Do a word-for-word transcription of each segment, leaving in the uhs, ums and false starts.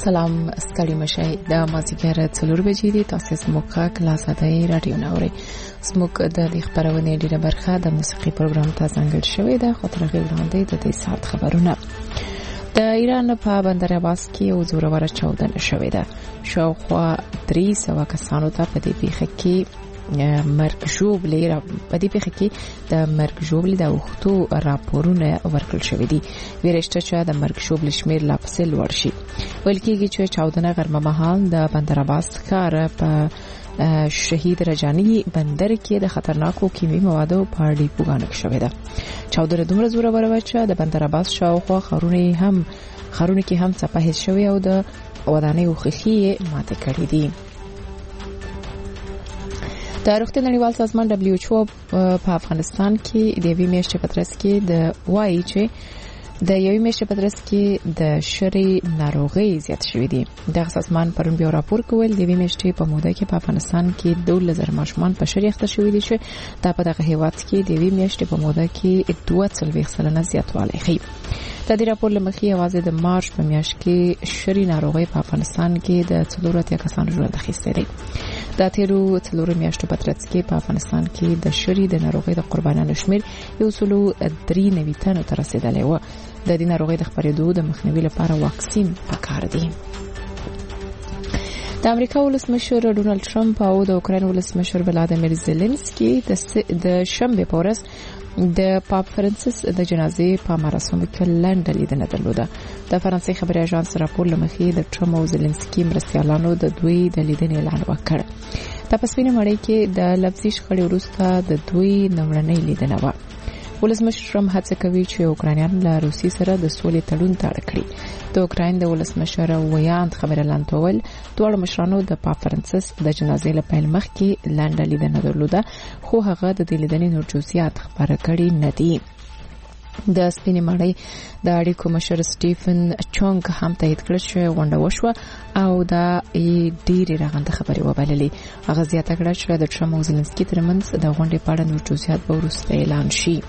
سلام ستړي مشي د مازیګر څلور بجې دي. تاسو زموږ کلاسادای رادیو نوري زموږ د خبرونه ډیره برخه د موسیقي پروګرام ته ځانګړې شوې ده. خو تر هغه وړاندې د دې سات خبرونه. د ایران په بندر عباس کې یو زوروره چاودنه شوې ده. شاوخوا درې سوه کسانو ته په دې پیښه کې مرګ ژوبلې را په دې پیښه کې د مرګ ژوبلې د وختو راپورونه ورکړل شوې دي. ویرشته چې د مرګ ژوبلې شمیر لا پسې لوړ شي. ویل کېږي چې چاودنه غرمه مهال د بندر عباس ښار په شهید رجانی بندر کې د خطرناکو کیمیاوي موادو په ډیپوګانو کې شوې ده. چاودنه دومره زوروره وه چې د بندر عباس شاوخوا ښارونه هم ښارونه کې هم څپه هېڅ شوې او د ودانیو ښیښې ماتې کړې دي. د روغتیا نړیوال سازمان دبليو ایچ او په افغانستان کې د یوې میاشتې په ترڅ کې د وایي چې د یوې میاشتې په ترڅ کې د شری ناروغي زیات شوې دي. د سازمان پرون بیا راپور کول د یوې میاشتې په موده کې په افغانستان کې دوه زره ماشومان په شری اخته شوې دي چې دا په دغه هیواد کې د یوې میاشتې په موده کې دوه څلوېښت سلنه زیاتوالی ښیي. د دې راپور لمخې یوازې د مارچ په میاشت کې شری ناروغي په افغانستان کې د څلور اتیا کسانو ژوند اخیستی دی. د تیرو څلور میاشتو په ترڅ کې په افغانستان کې د شری د ناروغي د قربانانو شمیر یو سلو درې نوي تنو ته رسیدلی و. د دې ناروغي د خپرېدو د مخنیوي لپاره واکسین پکار دی. د امریکا ولسمشر ډونالد ټرمپ او د اوکراین ولسمشر ولادیمیر زيلنسکي د شنبه په ورځ د پاپ فرانسیس د جنازې په مراسمو کې لنډه لیدنه درلوده. د فرانسې خبري اژانس راپور لمخې د ټرمپ او زيلنسکي مرستيالانو د دوی د لیدنې اعلان وکړ. د پسپینې مړی کې د لفظي شخړې وروسته د دوی نومړنۍ لیدنه و. ولسمشر ټرمپ هڅه کوي چې اوکرانیان له روسیې سره د سولې تړون تړ کړي. د اوکراین د ولسمشر ویاند خبره لاندول دوه مشرانو د پاپ فرانسیس د جنازې له پیل مخکې لنډه لیدنه درلوده، خو هغه د دې لیدنې نور جزئیات خبره کړي نه دي. د سپینې مړی د اړیکو مشر سټیفن چونګ هم تایید کړ چې غونډه وشوه او دا ډېرې رغنده خبرې وبللې. هغه زیاته کړه چې د ټرمپ او زيلنسکي ترمنځ د غونډې په اړه نور جزئیات به وروسته اعلان شي.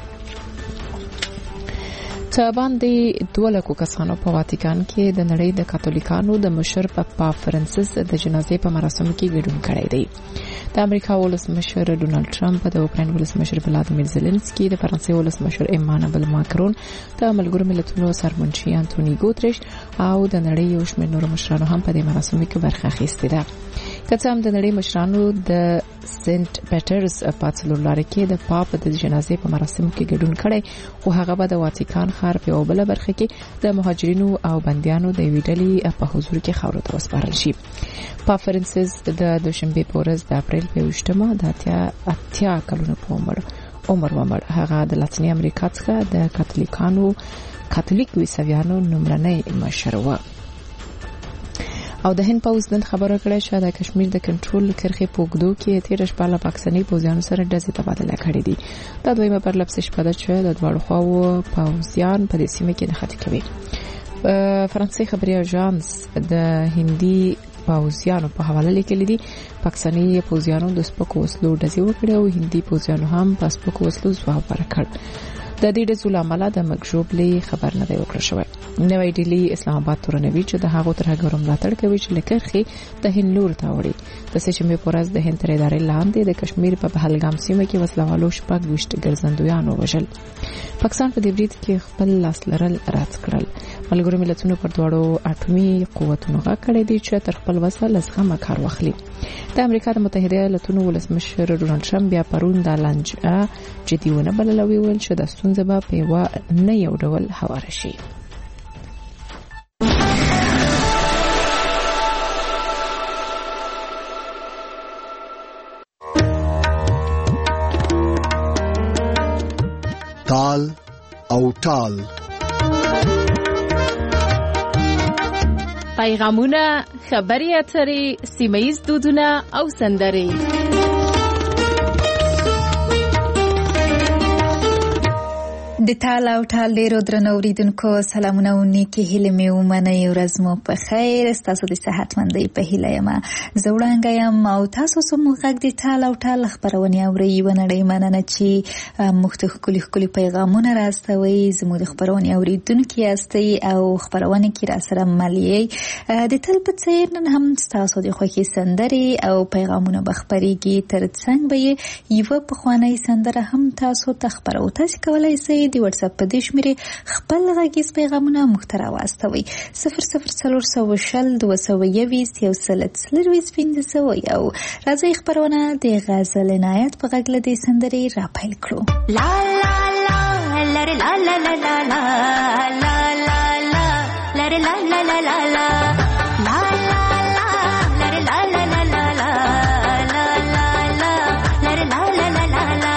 څه باندې دوه لکو کسانو په واتیکان کې د نړۍ د کاتولیکانو د مشر پاپ فرانسیس د جنازې په مراسمو کې ګډون کړی دی. د امریکا ولسمشر ډونالد ټرمپ، د اوکراین ولسمشر ولادیمیر زيلنسکي، د فرانسې ولسمشر ایمانوئل ماکرون، د ملګرو ملتونو سرمنشي انټونی ګوتریش او د نړۍ یو شمېر نور مشرانو هم په دې مراسمو کې برخه اخیستې ده. که څه هم د نړۍ مشرانو د سنت پیټرز په څلورلارې کې د پاپ د جنازې په مراسمو کې ګډون کړی، خو هغه به د واتیکان ښار په یوه بله برخه کې د مهاجرینو او بندیانو د یوې ډلې په حضور کې خاورو ته وسپارل شي. پاپ فرانسیس د دوشنبې په ورځ د اپریل په یوویشتمه د اتیا کلونو په عمر عمر ومړ. هغه د لاتینې امریکا څخه د کاتولیکانو کاتولیک عیسویانو نومړنی مشر و. او د هند پوز نن خبره کړې چې د کشمیر د کنټرول کرښې په اوږدو کې تیر شپه له پاکستاني پوځیانو سره ډزې تبادله کړې دي. دا دویمه پرلپسې شپه ده چې د دواړو خواوو پوځیان په دې سیمه کې نښتې کوي. فرانسې خبري اژانس د هندي پوځیانو په حواله لیکلي دي پاکستاني پوځیانو د سپکو وسلو ډزې وکړې او هندي پوځیانو هم په سپکو وسلو ځواب ورکړ. د دې ډزو له امله د مرګ ژوبلې خبر نه دی ورکړل شوی. نوې ډیلی اسلام آباد تورنوي چې د هغو ترهګرو ملاتړ کوي چې له کرښې د هند لور ته وړي. د سهشنبې په ورځ د هند تر ادارې لاندې د کشمیر په پهلګام سیمه کې وسلوالو شپږ ویشت ګرځندویان ووژل. پاکستان په دې برید کې خپل لاس لرل رد کړل. ملګرو ملتونو پر دواړو اټومي قوتونو غږ کړی دی چې تر خپل وسه له زغمه کار واخلي. د امریکا د متحده ایالاتونو ولسمشر ډونالد ټرمپ بیا پرون د لانجه جدي ونه بلله، ویل چې د ستونزه به په یوه نه یو ډول هواره شي. تال او ټال پیغامونه، خبري اترې، سیمه‌ییز دودونه او سندرې. د ټال او ټال ډیرو درنو اوریدونکو سلامونه او نیکی هیله مې ومنئ. ورځ مو په خیر، ستاسو د صحتمندۍ په هیله یم. زه وړانګه یم او تاسو سم غږ د ټال او ټال خبرونه اورئ. ونړۍ مننه چې موږ ته ښکلي ښکلي پیغامونه راستوئ. زموږ د خبرونه اوریدونکو یاستئ او خبرونه کې را سره ملي د تل په څیر نن هم تاسو د خوښي سندري او پیغامونه بخبريږي. ترڅنګ به یو په خواني سندره هم تاسو ته خبرو. تاسو کولای شئ د واتس اپ په دې شمیره خپل غږیز پیغامونه محتوا واستوي. صفر صفر څلور سوه شل دوه سوه یویشت یو سل څلورویشت پنځه سوه یو. راځي خبرونه د غزل عنایت په غږ له دې سندرې را پیل کړو. لا لا لا لره لا لا لا لا لا لا لا لا لره لا لا لا لا لا لا لا لره لا لا لا لا لا لا لا لا لره لا لا لا لا لا.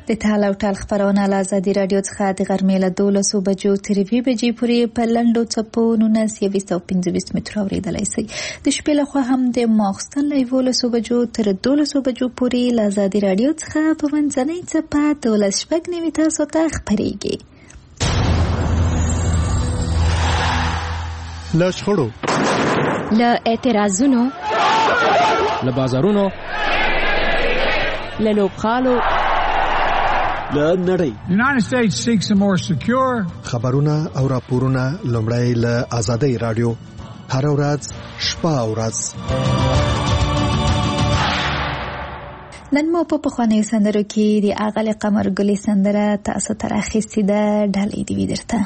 د تال او ټال خبرونه له ازادي راډیو څخه د غرمې له دولسو بجو تر یوې بجې پورې په لنډو څپو نولس یویشت او پنځه ویشت متره اورېدلی شئ. د شپې لخوا هم د ماخوستن له یولسو بجو تر دولسو بجو پورې له ازادي راډیو څخه په منځنۍ څپه دولس شپږ نوي تاسو ته خپرېږي. له شخړو، له اعتراضونو، له بازارونو، له لوبغالو، له نړۍ. The United States seeks a more secure. خبرونه او راپورونه لومړی له ازادي راډیو هر ورځ شپه او ورځ. نن مو په پخوانیو سندرو کې د اغل قمر ګلې سندره تاسو ته راخیستې ده. ډالۍ دې وي درته.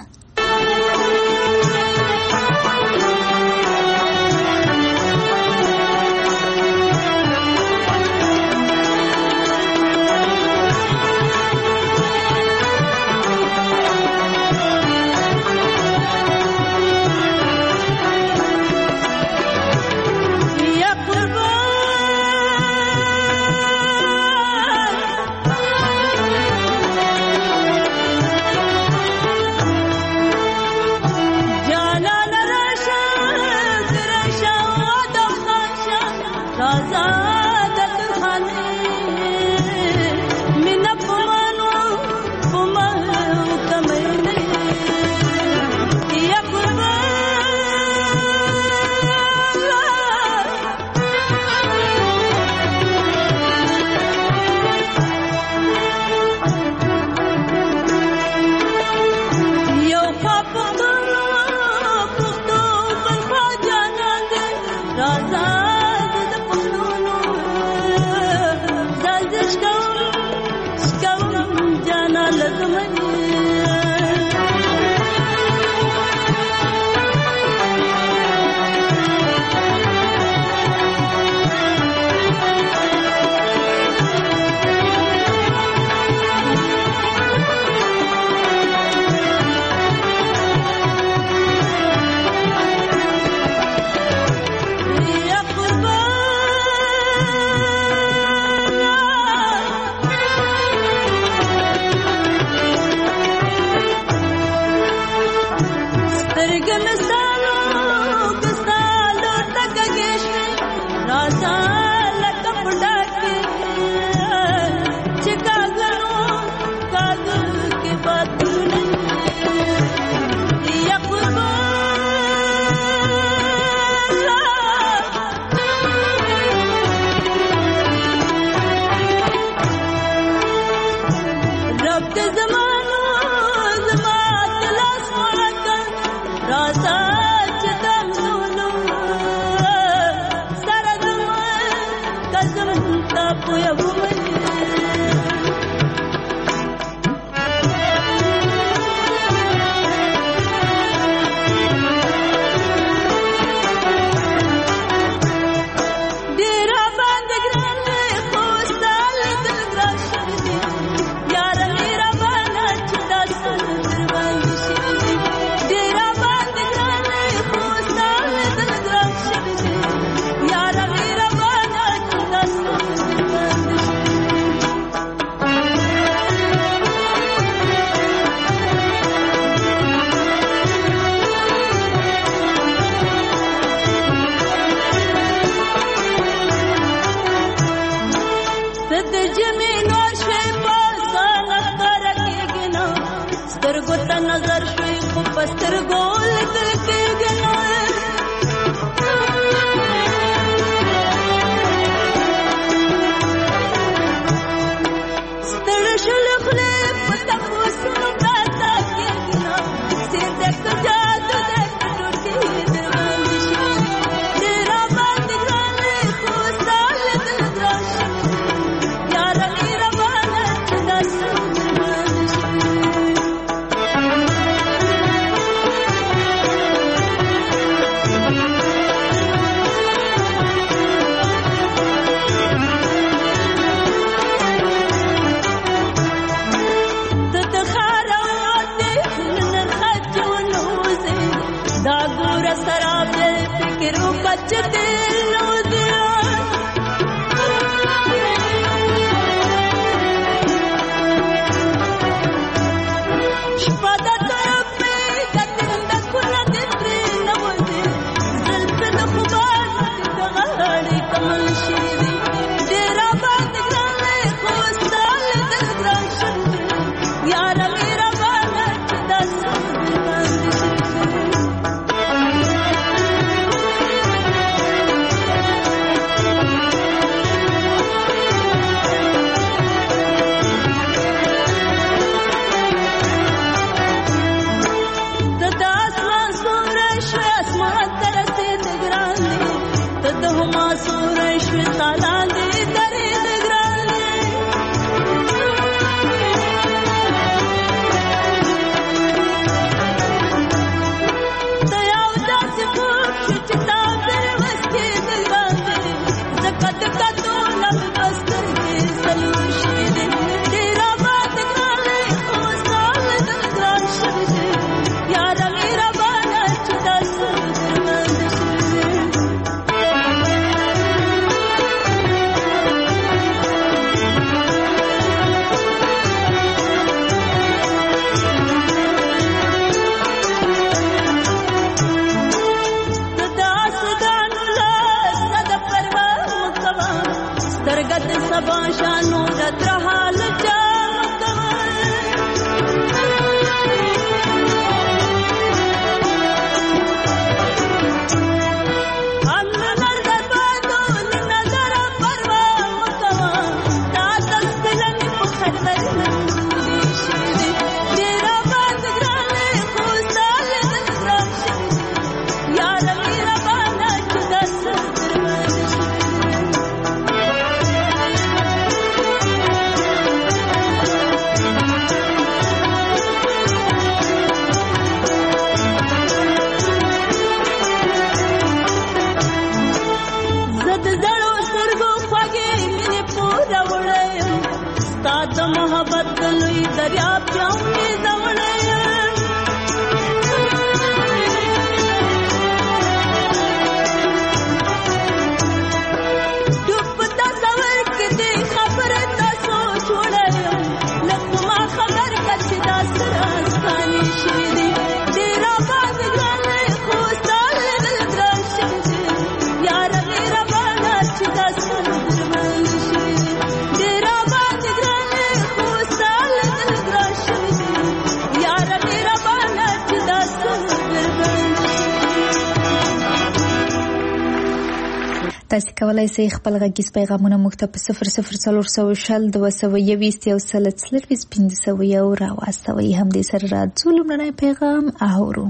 تاسو کولای شئ خپل غږیز پیغامونه موږ ته په صفر صفر څلور سوه شل دوه سوه یوویشت یو سل څلرویشت پنځه سوه یو راواستوئ. همدې سره راځو لومړنی پیغام اورو.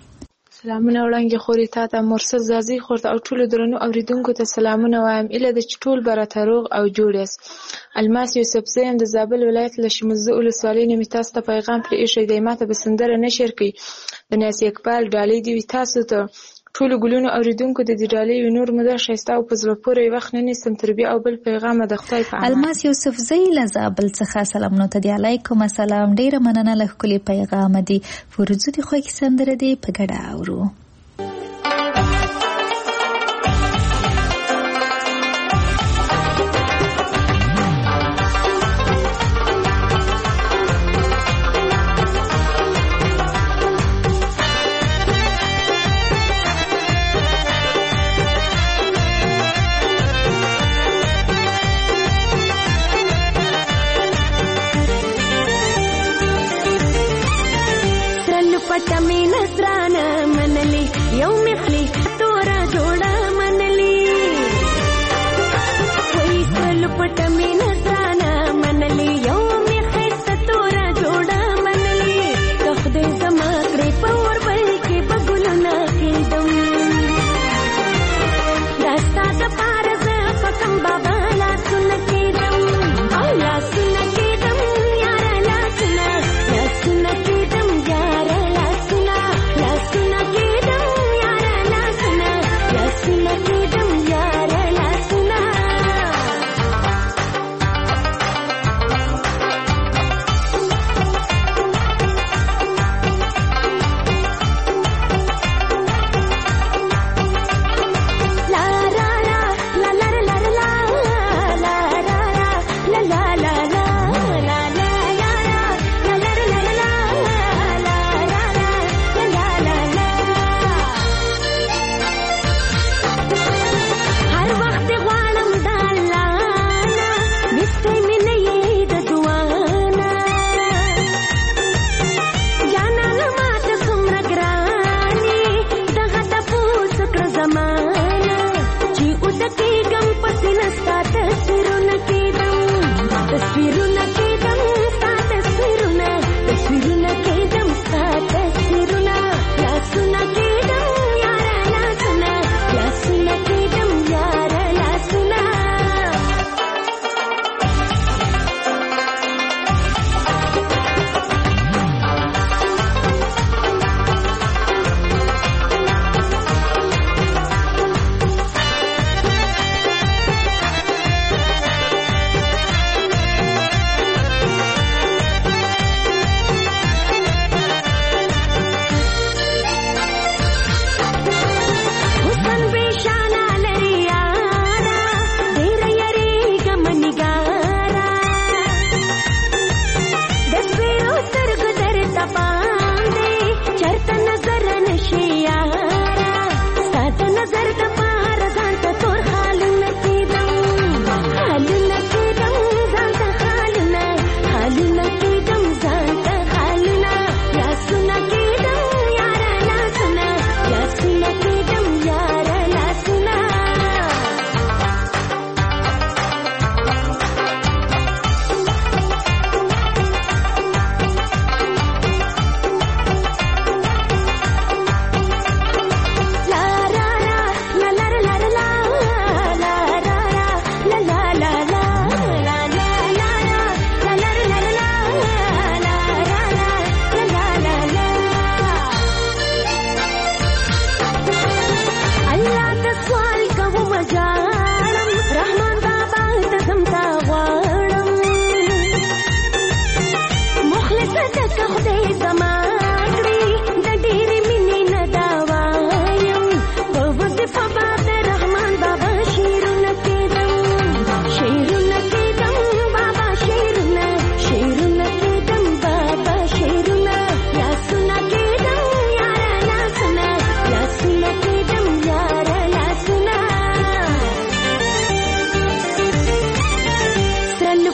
سلامونه وړاندې خورې تا ته مرسل زازي خورته او ټولو درنو اوریدونکو ته سلامونه وایم. ایله د چې ټول به راته روغ او جوړ یاست. الماس یوسف زی یم د زابل ولایت له شمولزه ولسوالۍ نه مې تاسو ته پیغام پرې ایښی دی. ما ته به سندره نه شیر کړي د ناصر اقبال ډالۍ دې وي. تاسو ته ټولو ګلونو اوریدونکو د دې ډالۍ وي نور مو دا ښایسته او په زړه پورې وخت نه نیسم تر بیا او بل پیغامه د خدای په امان. الماس یوسف زی له زابل څخه سلامونه ته دی. علیکم السلام. ډیره مننه له ښکلي پیغام دی. ورځو دې خوښې سندره دی په ګډه اورو.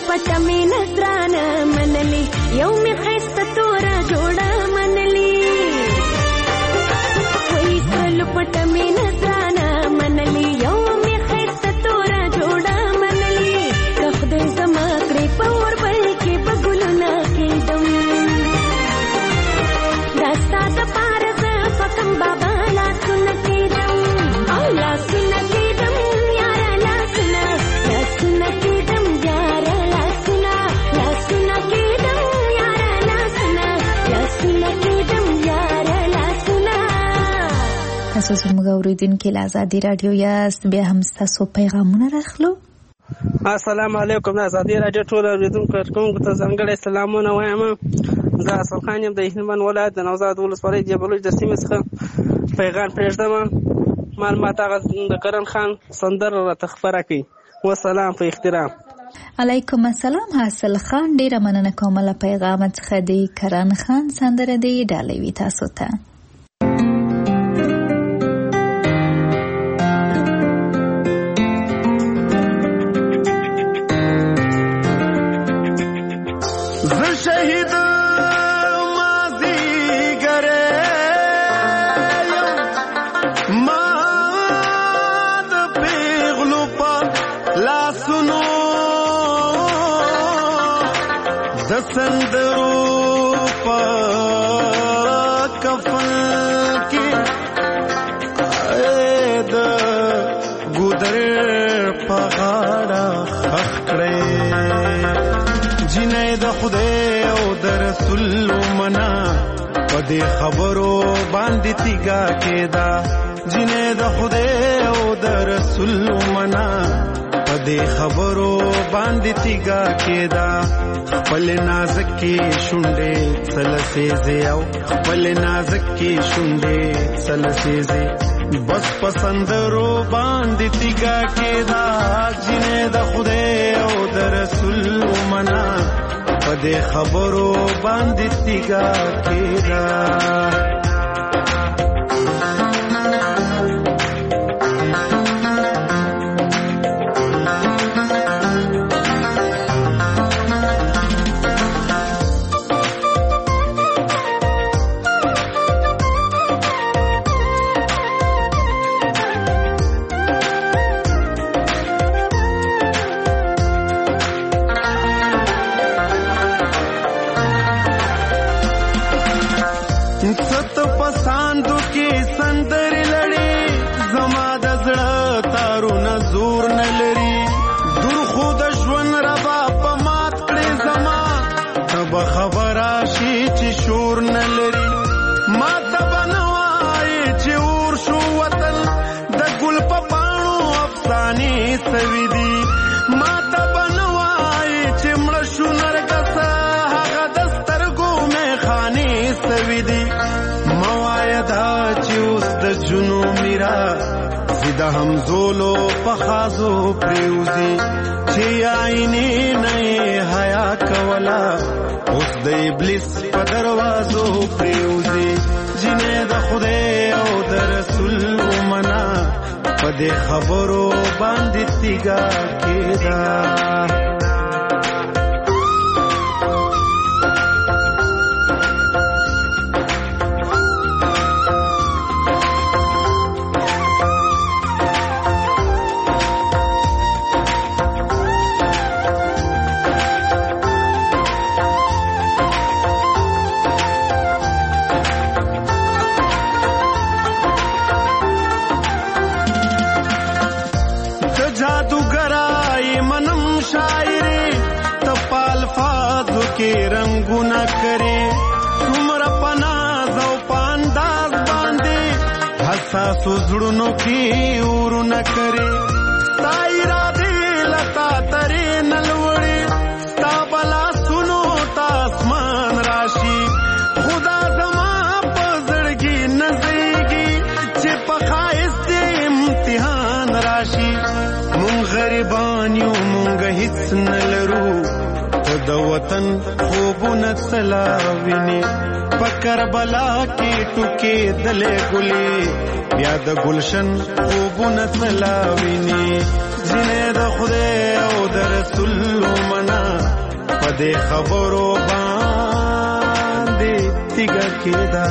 پټه مې نظرانه منلي یو مې ښایسته توره جوړه منلي وایي کلو پټه مې نظرانه منلي یو مې ښایسته توره جوړه منلي که خدای زما کړې په اوربل کې به ګلونه کېدم دا ستا دپاره زه فکم بابا لاسونه کېدم او لاسونه کېدم یاره لاسونه لاسونه کېدم یاره لاسونه لاسونه کېدم یاره لاسونه لاسونه کېدم یاره لاسونه. تاسو زموږ اورېدونکي له ازادي راډیو یاست، بیا هم ستاسو پیغامونه راخلو. السلام علیکم. د ازادي راډیو ټول اورېدونکو کوونکو ته ځانګړی سلامونه وایم. زه اصل خان یم د هلمند ولایت د نوزاد ولسوالۍ جبلوج د سیمې څخه پیغام پرېږدم. معلومات هغه د کرن خان سندره راته خپره کړي. وسلام په احترام. علیکم السلام حاصل خان، ډیره مننه کوم له پیغام څخه. د کرن خان سندره دی ډالۍ وي تاسو ته. شهید مازی گره ما د پیغلو پا لاسونو د سندرو پا کفن کی د ګودر پا غاړه خخ کړې جنې د خدای او د رسول منا پدې خبرو باندې تیګه کېدا جنې د خدای او د رسول منا پدې خبرو باندې تیګه کېدا خپل نازک کې شونډې سلسېزې او خپل نازک کې شونډې سلسېزې بس پسندرو باندې تیګه کېدا جنې د خدای او د رسول منا پدې خبرو باندې تیګه کېدا. ست پساندو کې سندر لړې زما د زړه تارونه زور نه لري دور خو د ژوند ربا په مات کړې زما تب خبره شي چې شور نه لري ما تب نه وایي چې اور شو وطن د ګل په پاڼو افسانې سوي دي ما تب نه وایي چې مړه شو نرګسه هغه د سترګو میخانې سوي دي موایدا چې اوس د جنو میرا زیده هم زولو پخازو پریوزی چې آئینی نئی حیا کولا اوس د ابلیس په دروازو پریوزی جنې د خدای او د رسول منا په دې خبرو باندې تیګه کېدا. کې رنگونه کرے څومره پناز او پانداز باندې حساس زړونو کې ورونه کرے ستای را دې لتا ترې نلوړې ستا بلا سنو تا اسمان راشي خدا زما په زړګي نزيږي چې په خایست امتحان راشي مونږ غریبان یو مونږ هیڅ نلرو د وطن خوبونه سلاوینه پکر بلا کې ټوکې دلې ګلې بیا د گلشن خوبونه سلاوینه جنې د خدای او د رسول منا دې خبرو باندې تیګه کېدا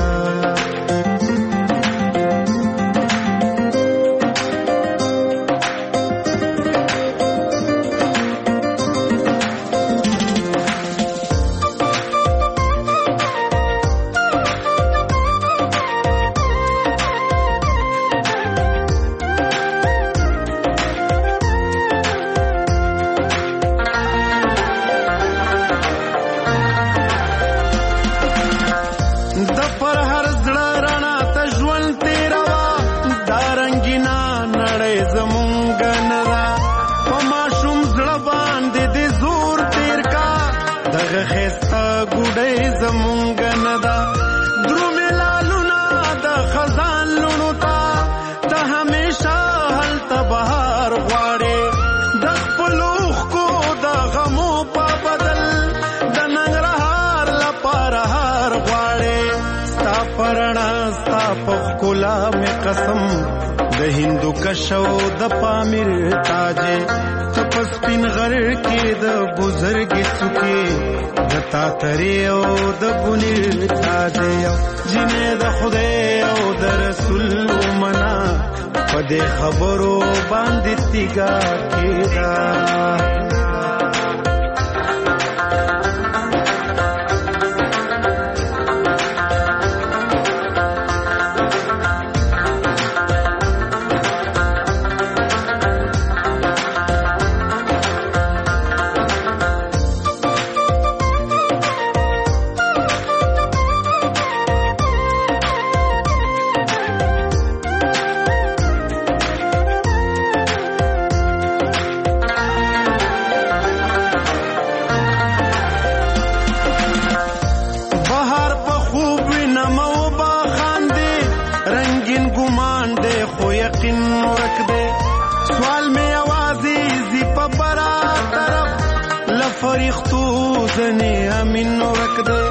قسم د هندو کشو د پامیر تاجه تپس پین غر کې د بزرګي څوکي د تاتری او د بنیر تاجه جنې د خدای او د رسول منا په دې خبرو باندې تیګا کېدا فرښتو زنه امين ورک دے